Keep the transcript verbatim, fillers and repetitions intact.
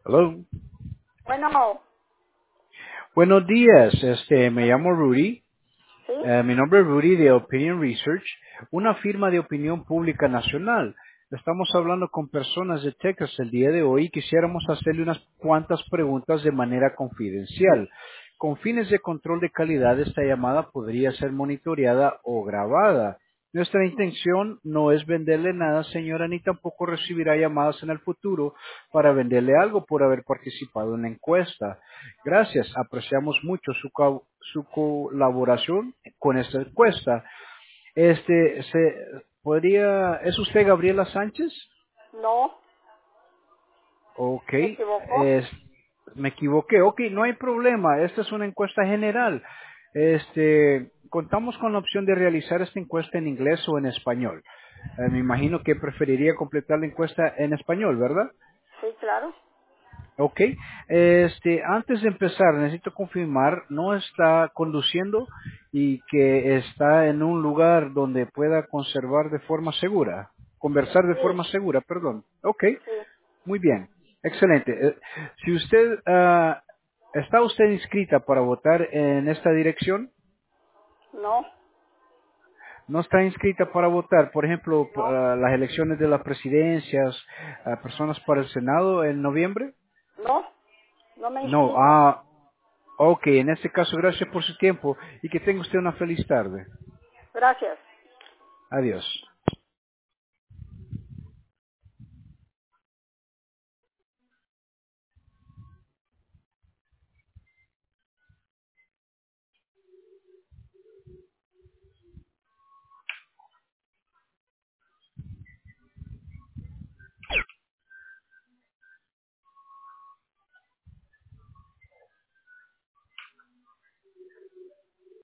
Hello. Bueno, Buenos días, este, me llamo Rudy. ¿sí? Eh, mi nombre es Rudy de Opinion Research, una firma de opinión pública nacional. Estamos hablando con personas de Texas el día de hoy y quisiéramos hacerle unas cuantas preguntas de manera confidencial. Con fines de control de calidad, esta llamada podría ser monitoreada o grabada. Nuestra intención no es venderle nada, señora, ni tampoco recibirá llamadas en el futuro para venderle algo por haber participado en la encuesta. Gracias, apreciamos mucho su, co- su colaboración con esta encuesta. Este, se podría, ¿es usted Gabriela Sánchez? No, Ok, ¿me equivocó? es, me equivoqué. Ok, no hay problema. Esta es una encuesta general. Este, contamos con la opción de realizar esta encuesta en inglés o en español. Eh, me imagino que preferiría completar la encuesta en español, ¿verdad? Sí, claro. Ok. Este, antes de empezar, necesito confirmar, no está conduciendo y que está en un lugar donde pueda conservar de forma segura, conversar de Sí, forma segura, perdón. Ok. sí. Muy bien, excelente. Eh, Si usted ah, está usted inscrita para votar en esta dirección, No, no está inscrita para votar, por ejemplo, no, para las elecciones de las presidencias, ah, personas para el Senado en noviembre. no, no me he No, inscrito. ah, ok, en este caso gracias por su tiempo y que tenga usted una feliz tarde. Gracias. Adiós.